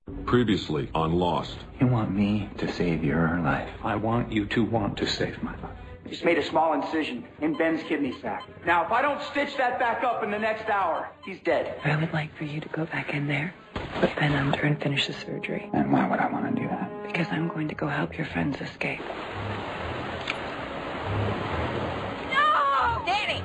Previously on Lost. You want me to save your life? I want you to want to save my life. Just made a small incision in Ben's kidney sac. Now, if I don't stitch that back up in the next hour, he's dead. I would like for you to go back in there, put Ben under and finish the surgery. And why would I want to do that? Because I'm going to go help your friends escape. No! Danny!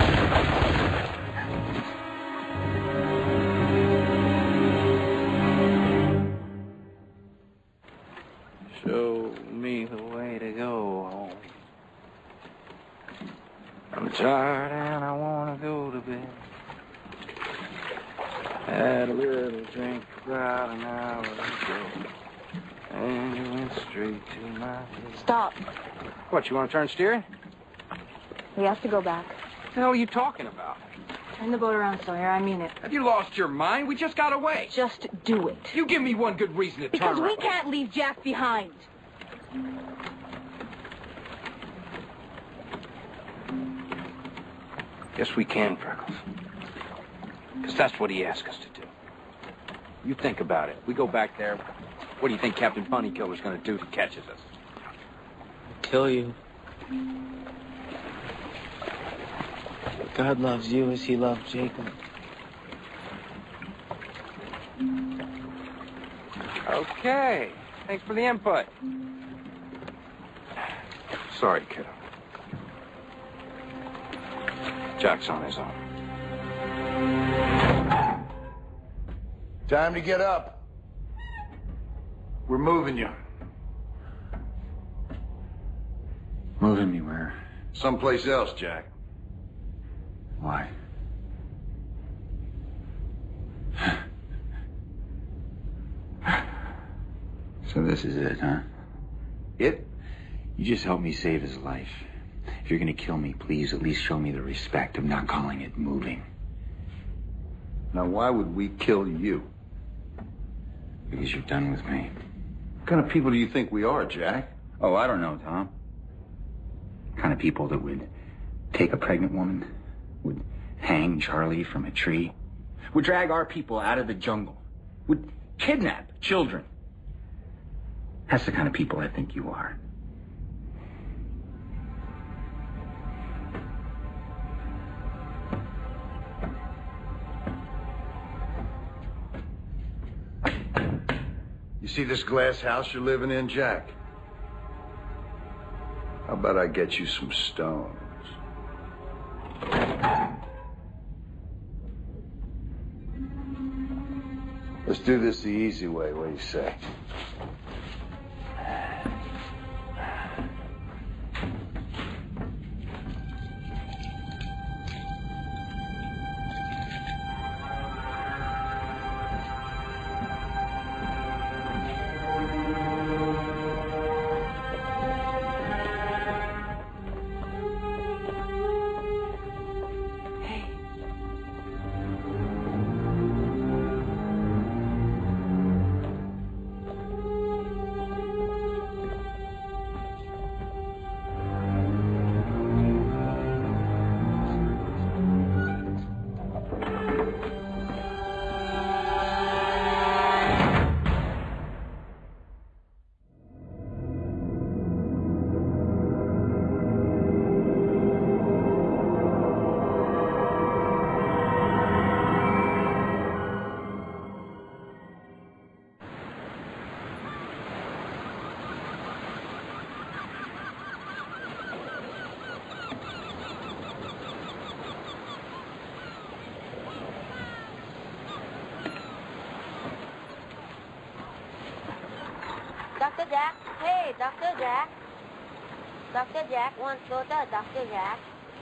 Show me the way to go home. I'm tired and I want to go to bed. Had a little drink about an hour ago, and you went straight to my head. Stop. What, you want to turn steering? We have to go back. What the hell are you talking about? Turn the boat around, Sawyer. I mean it. Have you lost your mind? We just got away. Just do it. You give me one good reason to Because turn we around. can't leave Jack behind. Yes, we can, Freckles. Because that's what he asked us to do. You think about it. We go back there. What do you think Captain Bunnykiller's going to do if he catches us? Kill you. God loves you as he loved Jacob. Okay. Thanks for the input. Sorry, kiddo. Jack's on his own. Time to get up. We're moving you. Moving me where? Someplace else, Jack. Why? So this is it, huh? It? You just helped me save his life. If you're gonna kill me, please at least show me the respect of not calling it moving. Now, why would we kill you? Because you're done with me. What kind of people do you think we are, Jack? Oh, I don't know, Tom. Kind of people that would take a pregnant woman, would hang Charlie from a tree, would drag our people out of the jungle, would kidnap children. That's the kind of people I think you are. You see this glass house you're living in, Jack? How about I get you some stones? Let's do this the easy way, what do you say? Dr. Jack. Hey, Dr. Jack. Dr. Jack wants to go to Dr. Jack.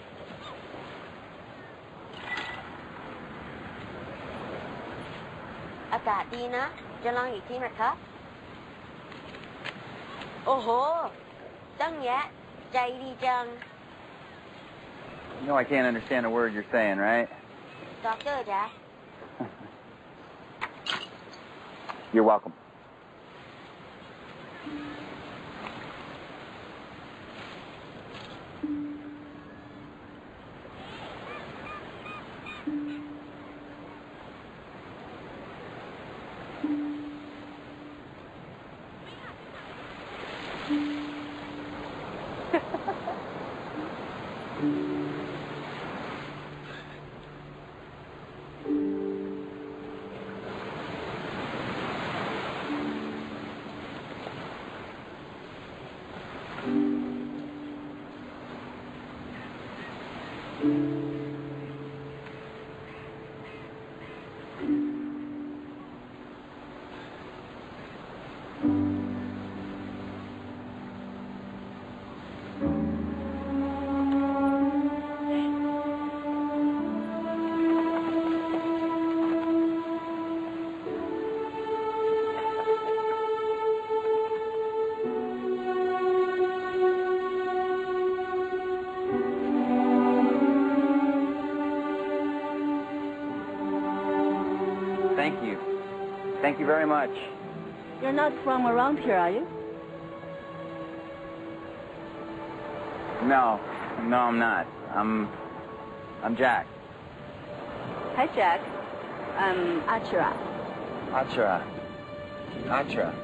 อากาศดีนะ จะลองอีกทีไหมครับ โอ้โห ตั้งแยะ ใจดีจัง You know I can't understand a word you're saying, right? Dr. Jack. You're welcome. thank you. Thank you very much. You're not from around here, are you? No, I'm not. I'm Jack. Hi, Jack. I'm Achara. Achara.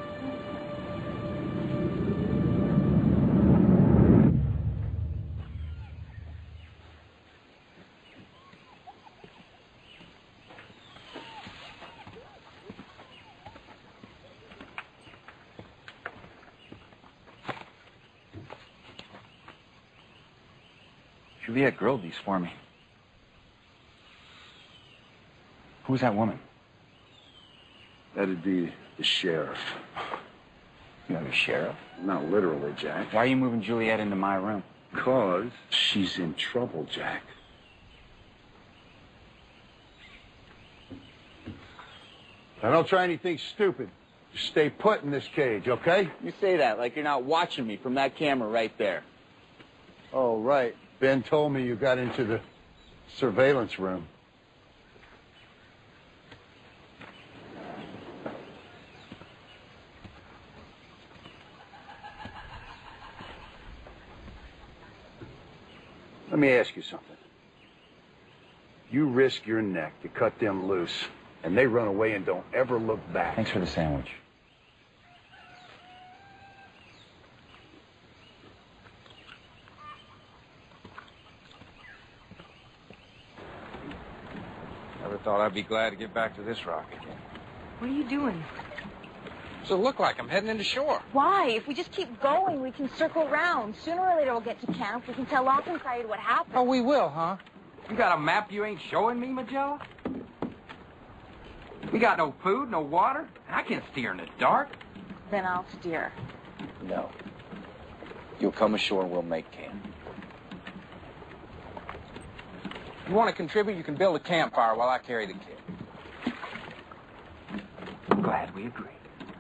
Juliet grilled these for me. Who's that woman? That'd be the sheriff. You know the sheriff? Not literally, Jack. Why are you moving Juliet into my room? Because she's in trouble, Jack. Now, don't try anything stupid. Just stay put in this cage, okay? You say that like you're not watching me from that camera right there. Oh, right. Ben told me you got into the surveillance room. Let me ask you something. You risk your neck to cut them loose, and they run away and don't ever look back. Thanks for the sandwich. Never thought I'd be glad to get back to this rock again. What are you doing? Does it look like I'm heading into shore? Why? If we just keep going, we can circle around. Sooner or later, we'll get to camp. We can tell Lockenside what happened. Oh, we will, huh? You got a map you ain't showing me, Magella? We got no food, no water. I can't steer in the dark. Then I'll steer. No. You'll come ashore, we'll make camp. You want to contribute, you can build a campfire while I carry the kid. I'm glad we agreed.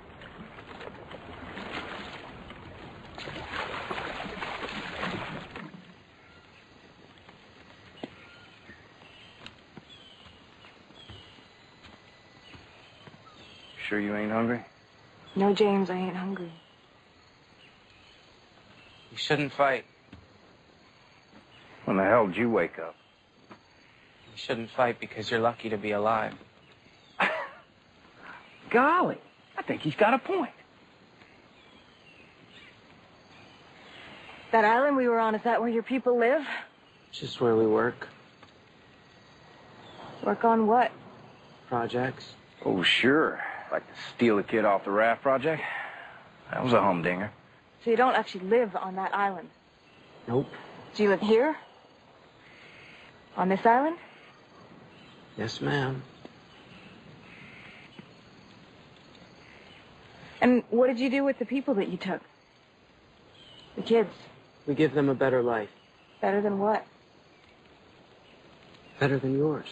Sure you ain't hungry? No, James, I ain't hungry. You shouldn't fight. When the hell did you wake up? You shouldn't fight because you're lucky to be alive. Golly, I think he's got a point. That island we were on, is that where your people live? Just where we work. Work on what? Projects. Oh, sure. Like to steal a kid off the raft project? That was a humdinger. So you don't actually live on that island? Nope. Do you live here? On this island? Yes, ma'am. And what did you do with the people that you took? The kids? We give them a better life. Better than what? Better than yours.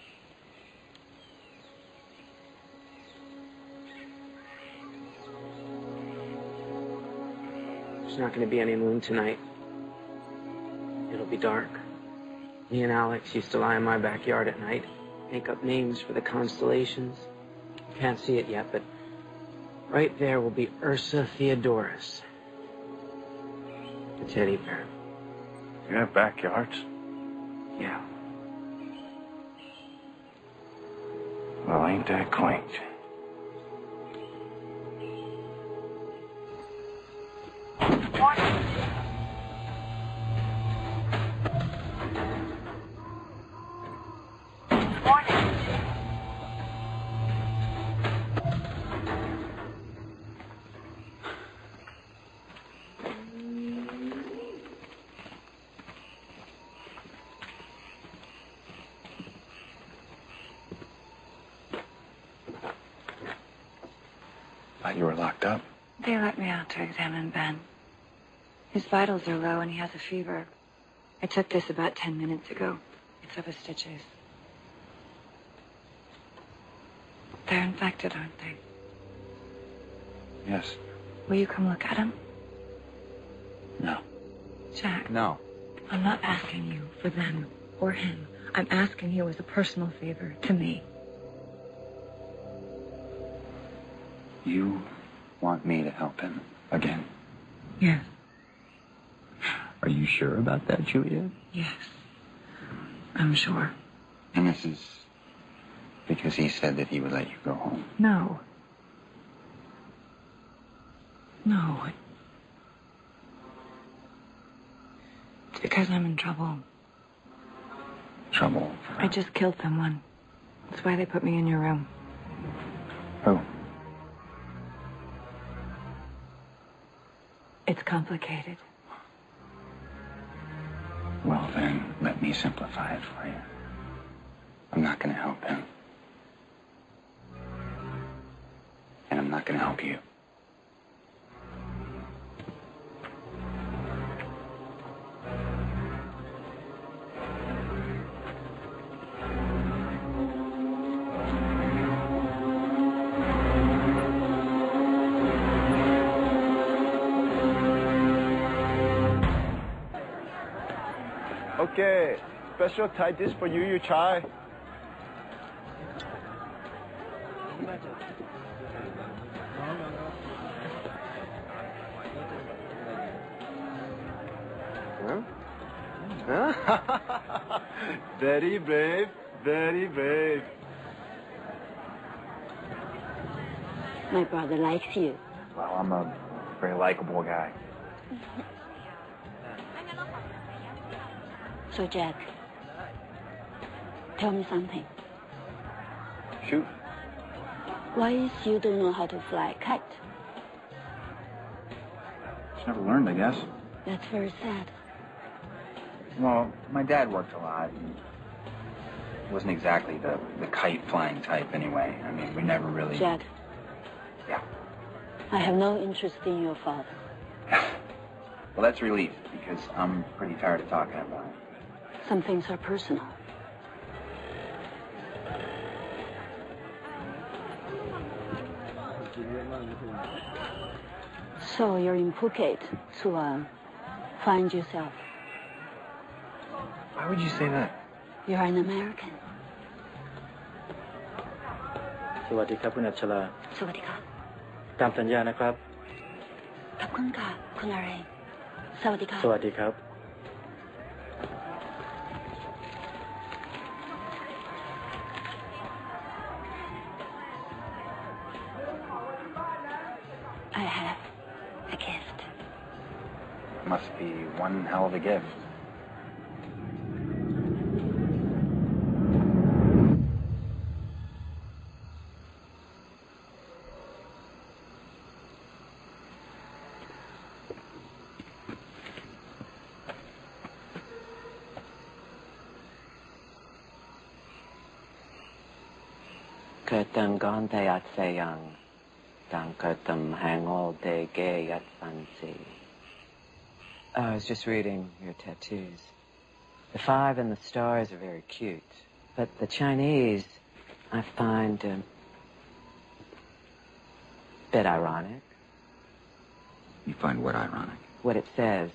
There's not going to be any moon tonight. It'll be dark. Me and Alex used to lie in my backyard at night, make up names for the constellations. You can't see it yet, but right there will be Ursa Theodorus, the teddy bear. You have backyards? Yeah. Well, ain't that quaint? Thought you were locked up. They let me out to examine Ben. His vitals are low and he has a fever. I took this about 10 minutes ago. It's of his stitches. They're infected, aren't they? Yes. Will you come look at him? No. Jack. No. I'm not asking you for them or him. I'm asking you as a personal favor to me. You want me to help him again? Yes. Are you sure about that, Juliet? Yes. I'm sure. And this is because he said that he would let you go home. No. No. It's because I'm in trouble. Trouble? I just killed someone. That's why they put me in your room. Who? It's complicated. Well, then, let me simplify it for you. I'm not going to help him. And I'm not going to help you. Okay, special Thai dish for you, you try. Huh? Very brave, very brave. My brother likes you. Well, I'm a very likable guy. So, Jack, tell me something. Shoot. Why is you don't know how to fly a kite? Just never learned, I guess. That's very sad. Well, my dad worked a lot. And wasn't exactly the kite flying type anyway. I mean, we never really... Jack. Yeah. I have no interest in your father. Well, that's relief, because I'm pretty tired of talking about it. Some things are personal. So you're in Phuket to find yourself. Why would you say that? You're an American. สวัสดีครับคุณอัชราสวัสดีค่ะตามสัญญานะครับขอบคุณค่ะคุณอะไรสวัสดีค่ะสวัสดีครับ I have a gift. Must be one hell of a gift. Kurtam gante at sayang, dang kurtam hang all day gay at fancy. I was just reading your tattoos. The 5 and the stars are very cute, but the Chinese I find a bit ironic. You find what ironic? What it says.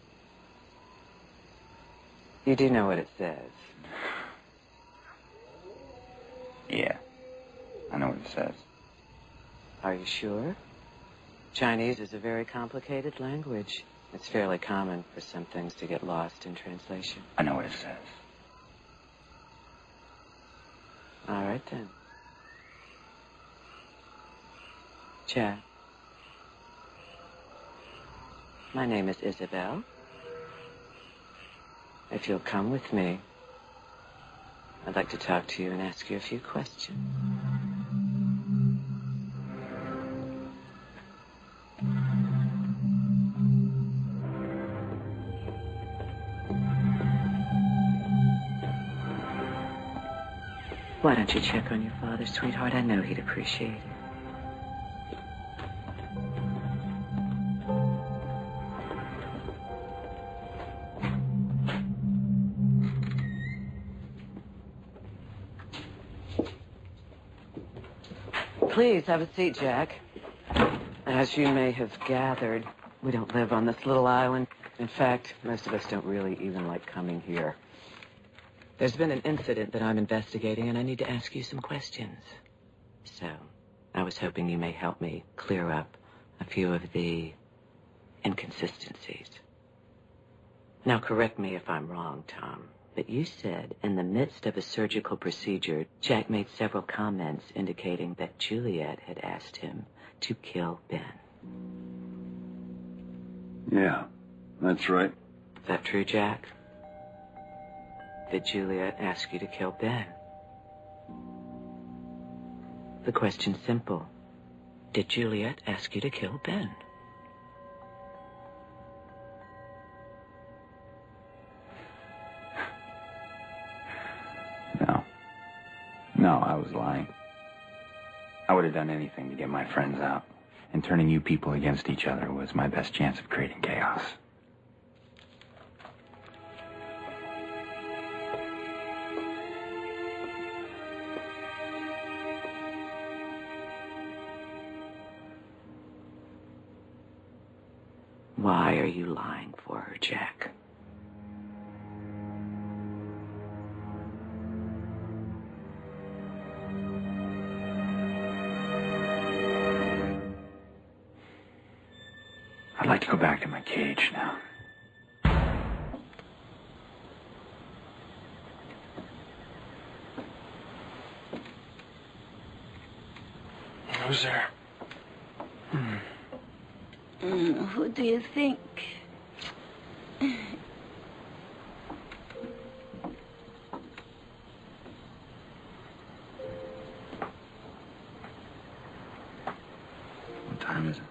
You do know what it says. Yeah. I know what it says. Are you sure? Chinese is a very complicated language. It's fairly common for some things to get lost in translation. I know what it says. All right, then. Jack. My name is Isabel. If you'll come with me, I'd like to talk to you and ask you a few questions. Why don't you check on your father, sweetheart? I know he'd appreciate it. Please have a seat, Jack. As you may have gathered, we don't live on this little island. In fact, most of us don't really even like coming here. There's been an incident that I'm investigating, and I need to ask you some questions. So, I was hoping you may help me clear up a few of the inconsistencies. Now, correct me if I'm wrong, Tom, but you said in the midst of a surgical procedure, Jack made several comments indicating that Juliet had asked him to kill Ben. Yeah, that's right. Is that true, Jack? Did Juliet ask you to kill Ben? The question's simple. Did Juliet ask you to kill Ben? No. No, I was lying. I would have done anything to get my friends out. And turning you people against each other was my best chance of creating chaos. Why are you lying for her, Jack? I'd like to go back to my cage now. Who's there? Who do you think? What time is it?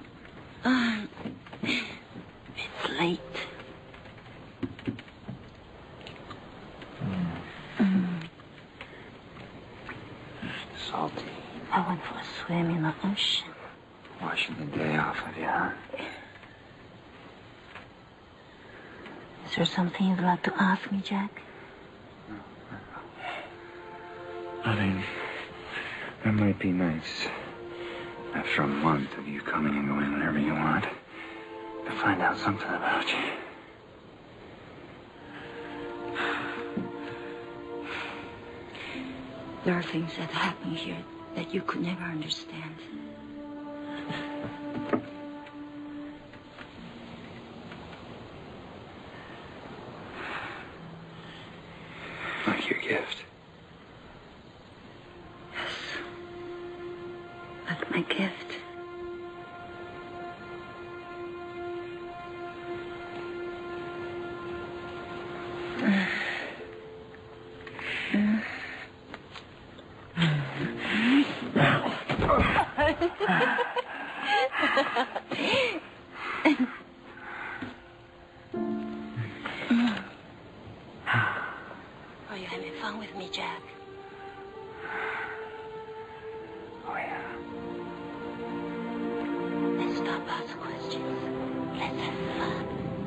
It's late. Salty. I went for a swim in the ocean. Washing the day off of you, huh? Is there something you'd like to ask me, Jack? I mean, that might be nice. After a month of you coming and going whenever you want, to find out something about you. There are things that happen here that you could never understand. Like your gift. Yes. Like my gift. Are you having fun with me, Jack? Oh, yeah. Let's stop asking questions. Let's have fun.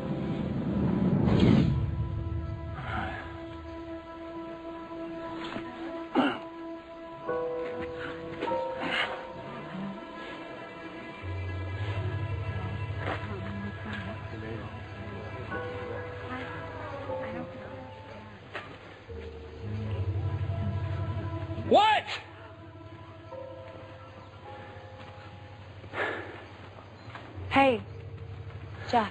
What? Hey, Jack.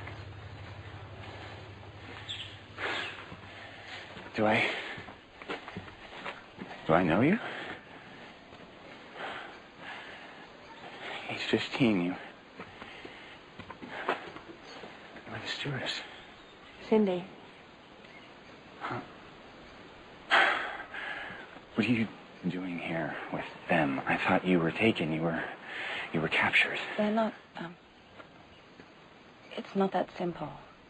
Do I know you? He's 15, you. You're the stewardess. Cindy. Huh? What are you doing here with them? I thought you were taken. You were captured. They're not, it's not that simple.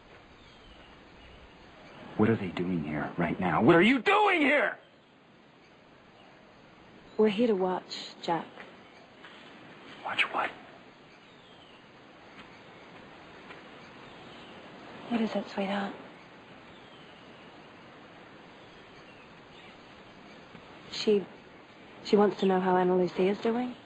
What are they doing here right now? What are you doing here? We're here to watch, Jack. Watch what? What is it, sweetheart? She wants to know how Anna Lucia is doing.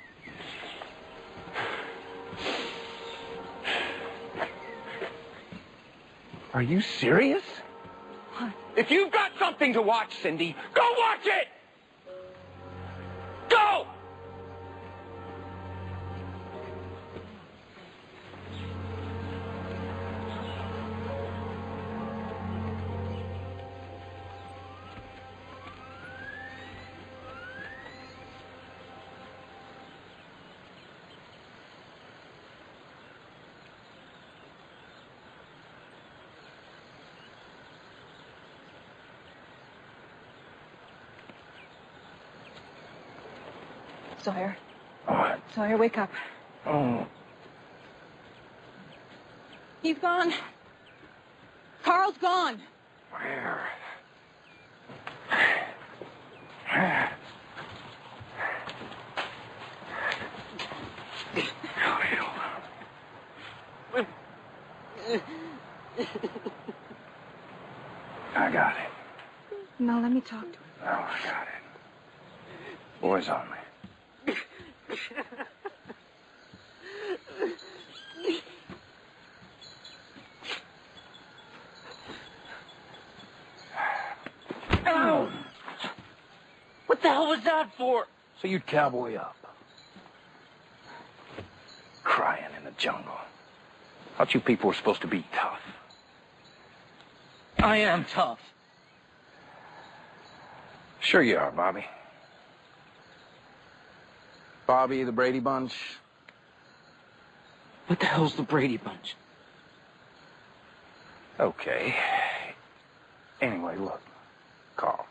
Are you serious? What? If you've got something to watch, Cindy, go watch it! Go! Sawyer. What? Sawyer, wake up. Oh. He's gone. Carl's gone. Where? I got it. No, let me talk to him. Oh, I got it. Boys on me. Ow! What the hell was that for? So you'd cowboy up. Crying in the jungle. Thought you people were supposed to be tough. I am tough. Sure you are, Bobby. Bobby, the Brady Bunch. What the hell's the Brady Bunch? Okay. Anyway, look. Carl.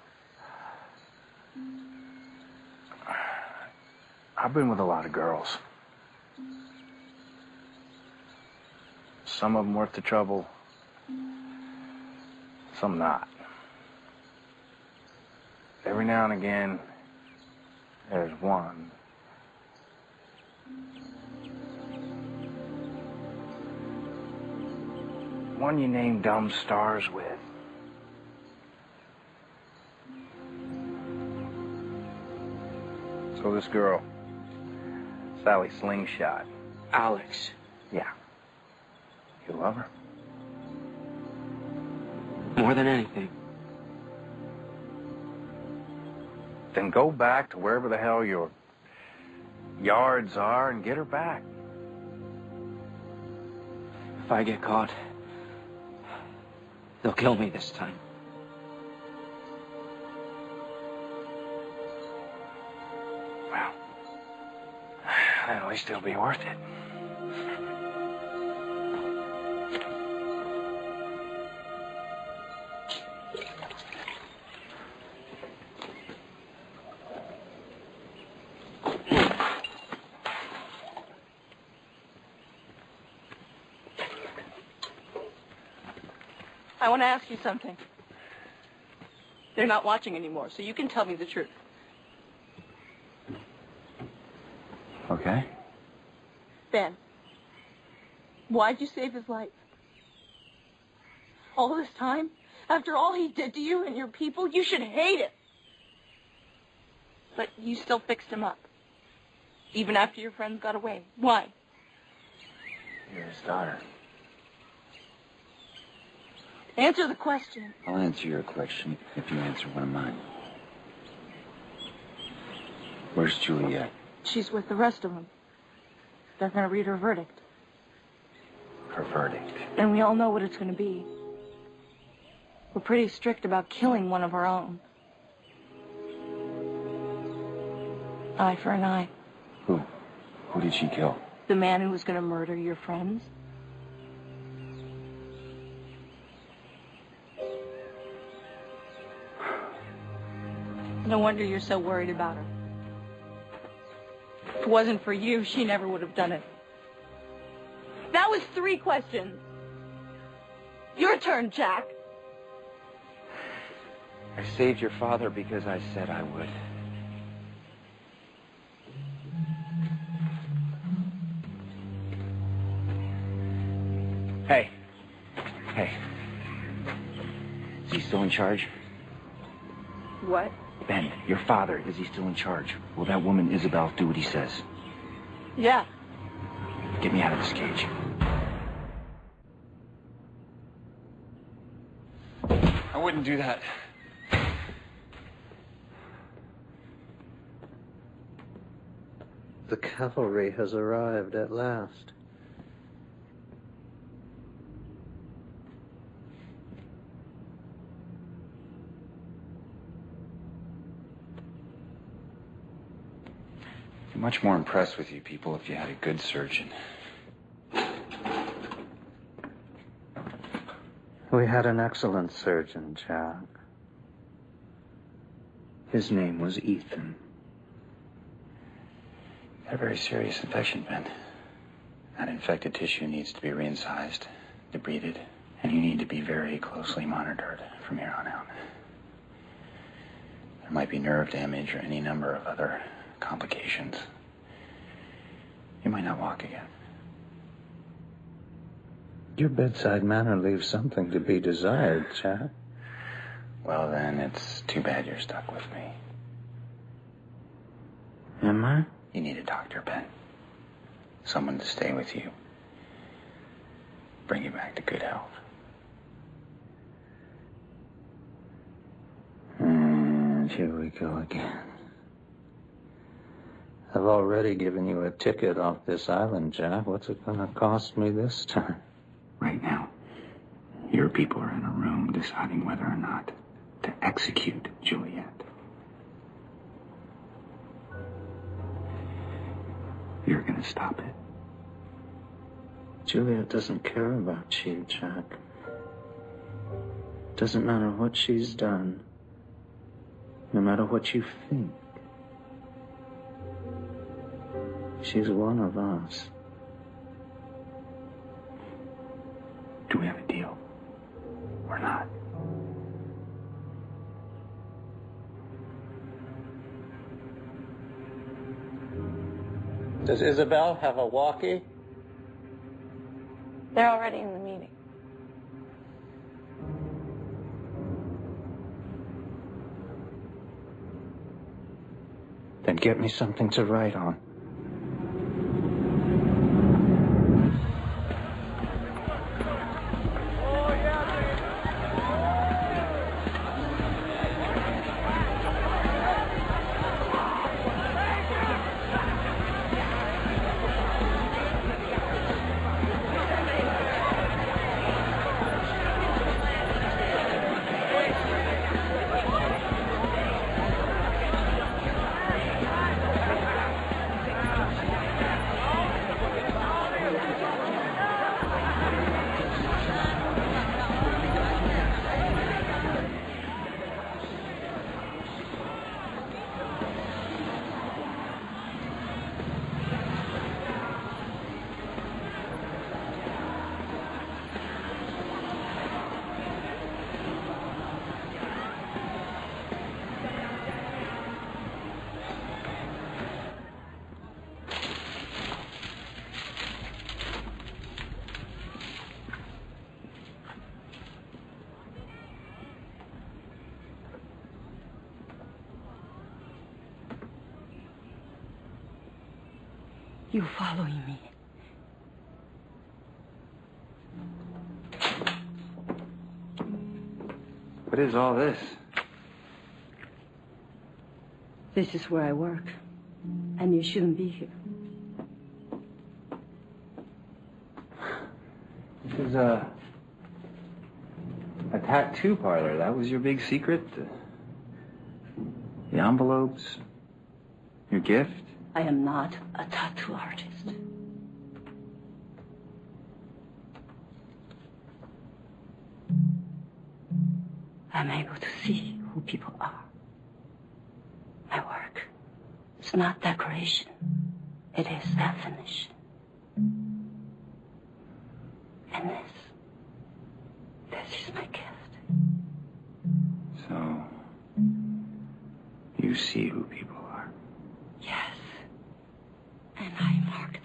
I've been with a lot of girls. Some of them worth the trouble. Some not. Every now and again, there's one. One you name dumb stars with. So this girl, Sally Slingshot. Alex. Yeah. You love her? More than anything. Then go back to wherever the hell your yards are and get her back. If I get caught, they'll kill me this time. Well, at least it'll be worth it. I want to ask you something. They're not watching anymore, so you can tell me the truth. Okay. Ben, why'd you save his life? All this time? After all he did to you and your people, you should hate him. But you still fixed him up. Even after your friends got away. Why? You're his daughter. Answer the question. I'll answer your question if you answer one of mine. Where's Juliet? She's with the rest of them. They're going to read her verdict. Her verdict. And we all know what it's going to be. We're pretty strict about killing one of our own. Eye for an eye. Who? Who did she kill? The man who was going to murder your friends. No wonder you're so worried about her. If it wasn't for you, she never would have done it. That was 3 questions. Your turn, Jack. I saved your father because I said I would. Hey. Hey. Is he still in charge? What? Ben, your father, is he still in charge? Will that woman Isabel do what he says? Yeah. Get me out of this cage. I wouldn't do that. The cavalry has arrived at last. I'd be much more impressed with you people if you had a good surgeon. We had an excellent surgeon, Jack. His name was Ethan. Got a very serious infection, Ben. That infected tissue needs to be reincised, debrided, and you need to be very closely monitored from here on out. There might be nerve damage or any number of other complications. You might not walk again. Your bedside manner leaves something to be desired, Jack. Well, then, it's too bad you're stuck with me. Am I? You need a doctor, Ben. Someone to stay with you. Bring you back to good health. And here we go again. I've already given you a ticket off this island, Jack. What's it gonna cost me this time? Right now, your people are in a room deciding whether or not to execute Juliet. You're gonna stop it. Juliet doesn't care about you, Jack. Doesn't matter what she's done. No matter what you think. She's one of us. Do we have a deal? Or not? Does Isabel have a walkie? They're already in the meeting. Then get me something to write on. You following me? What is all this? This is where I work. And you shouldn't be here. This is a tattoo parlor. That was your big secret? The envelopes? Your gift? I am not a tattoo artist. I'm able to see who people are. My work is not decoration. It is definition. And this is my gift. So, you see who people are? Yes. And I mark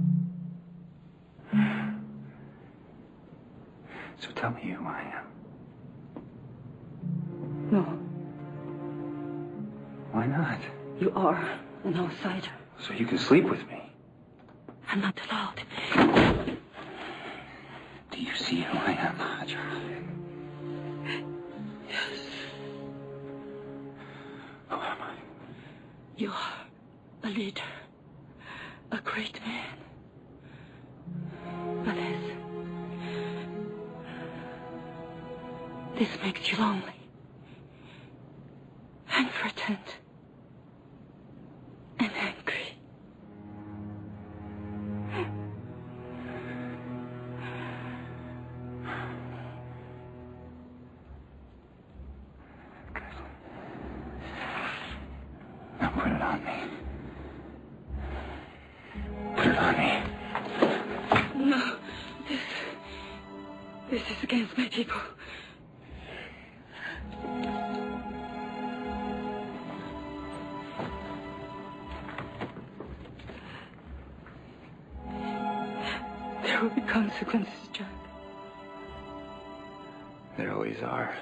them. So tell me who I am. No, Why not? you are an outsider. So you can sleep with me. I'm not allowed. Do you see who I am, Hajra? Yes. Who am I? You are a leader. A great man. But this makes you lonely. And frightened. And angry. Now put it on me. This is against my people. There will be consequences, Jack. There always are.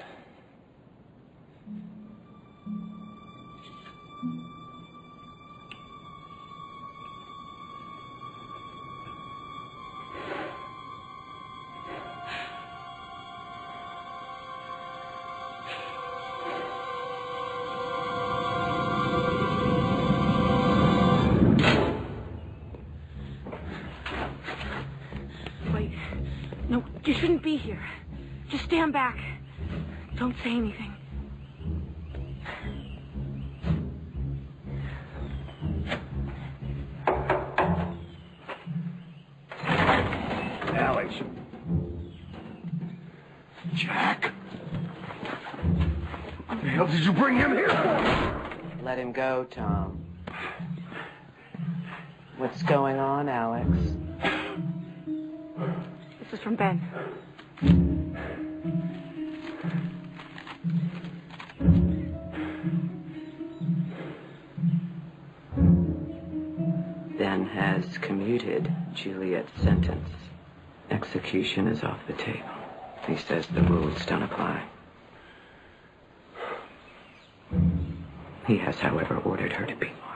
Wait. No, you shouldn't be here. Just stand back. Don't say anything. Alex. Jack. What the hell did you bring him here for? Let him go, Tom. What's going on, Alex? This is from Ben. Ben has commuted Juliet's sentence. Execution is off the table. He says the rules don't apply. He has, however, ordered her to be marked.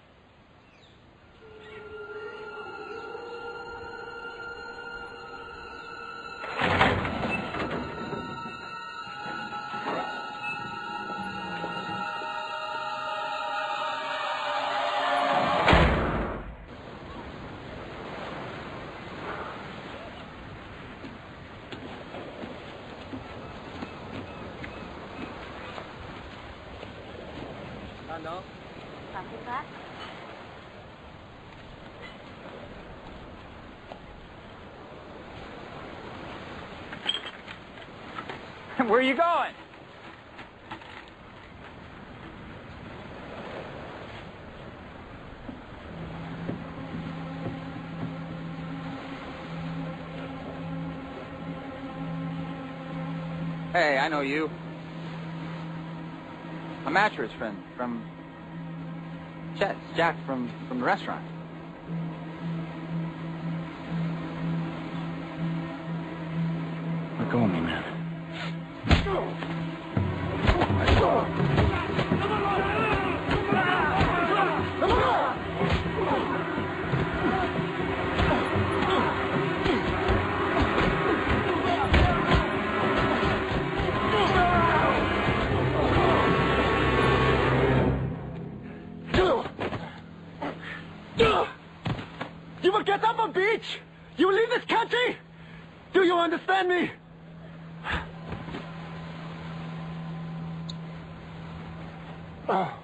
Ano? Sakit ka? Where are you going? Hey, I know you. A mattress friend from Chet. Jack from the restaurant. Let go of me, man. You will get up on beach. You will leave this country. Do you understand me? Oh.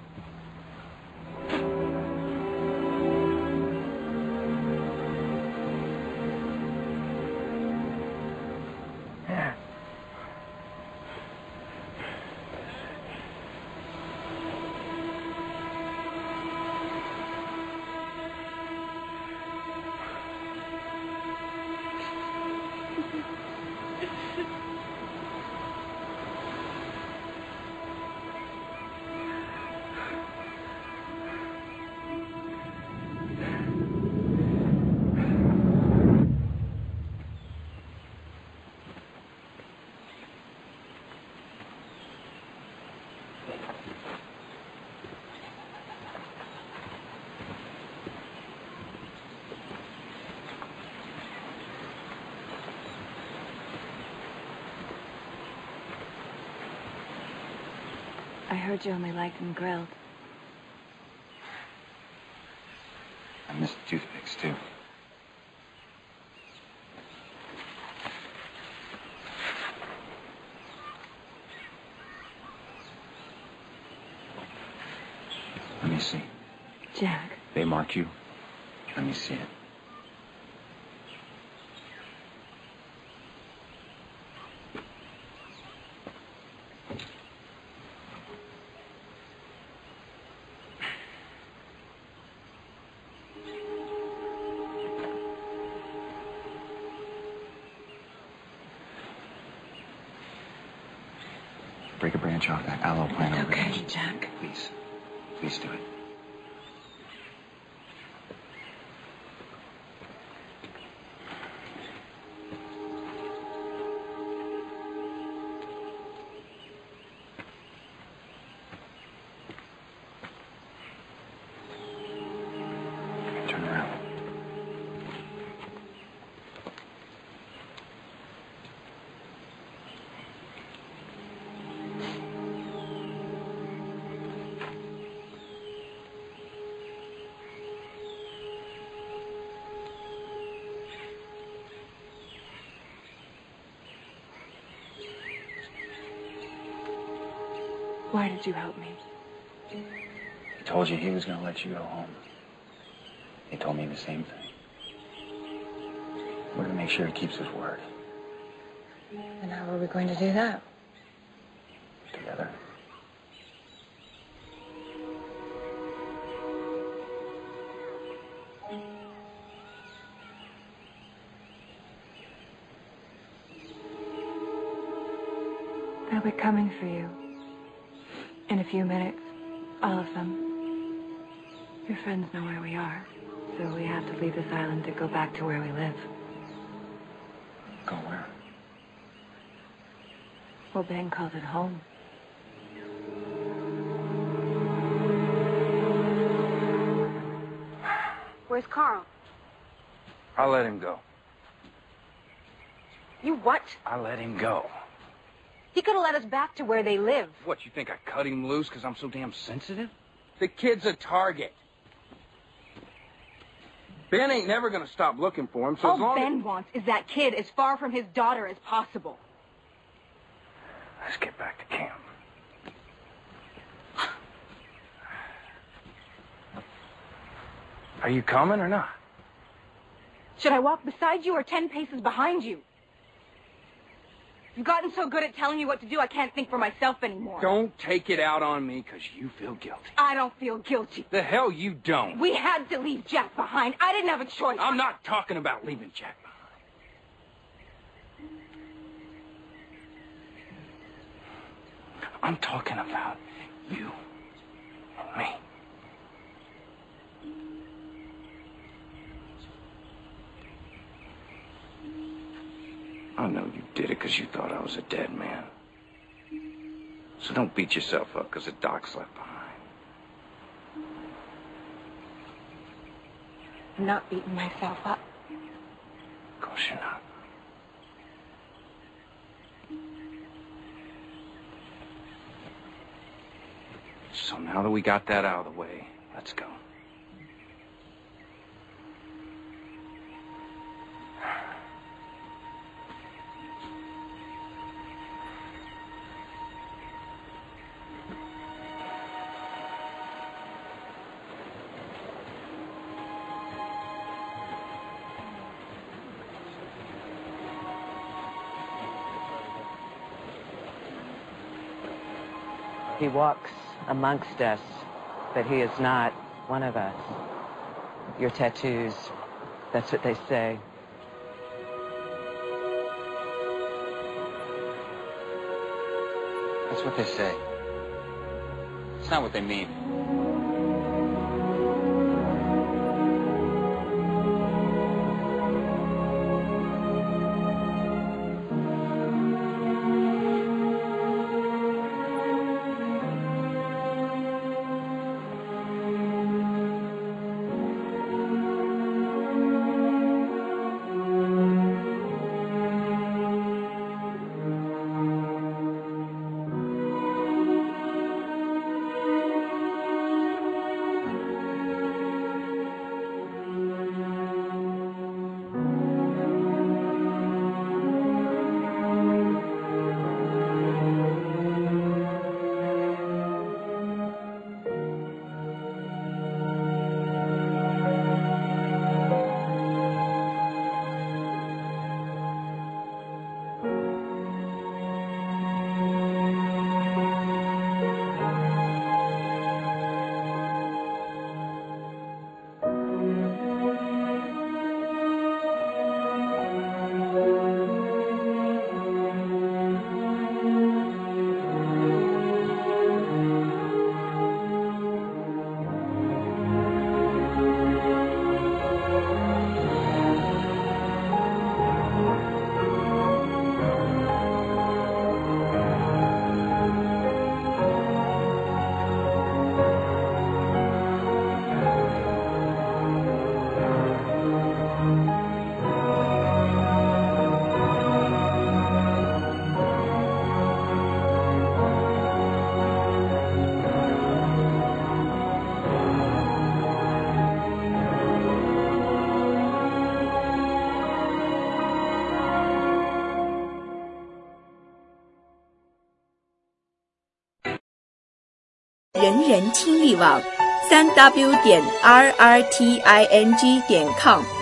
I heard you only like them grilled. I miss the toothpicks, too. Let me see. Jack. They mark you? Let me see it. Break a branch off that aloe plant over there. Okay, Jack. Please. Please do it. Turn around. Why did you help me? He told you he was going to let you go home. He told me the same thing. We're going to make sure he keeps his word. And how are we going to do that? Together. They'll be coming for you. In a few minutes. All of them. Your friends know where we are. So we have to leave this island to go back to where we live. Go where? Well, Ben calls it home. Where's Carl? I'll let him go. You what? I let him go. He could have led us back to where they live. What, you think I cut him loose because I'm so damn sensitive? The kid's a target. Ben ain't never gonna stop looking for him, so as All long Ben wants is that kid as far from his daughter as possible. Let's get back to camp. Are you coming or not? Should I walk beside you or 10 paces behind you? You've gotten so good at telling me what to do, I can't think for myself anymore. Don't take it out on me because you feel guilty. I don't feel guilty. The hell you don't. We had to leave Jack behind. I didn't have a choice. I'm not talking about leaving Jack behind. I'm talking about you and me. I know you did it because you thought I was a dead man. So don't beat yourself up because the doc's left behind. I'm not beating myself up. Of course you're not. So now that we got that out of the way, let's go. He walks amongst us, but he is not one of us. Your tattoos, that's what they say. That's what they say. It's not what they mean. 人人听力网，3w.rrting.com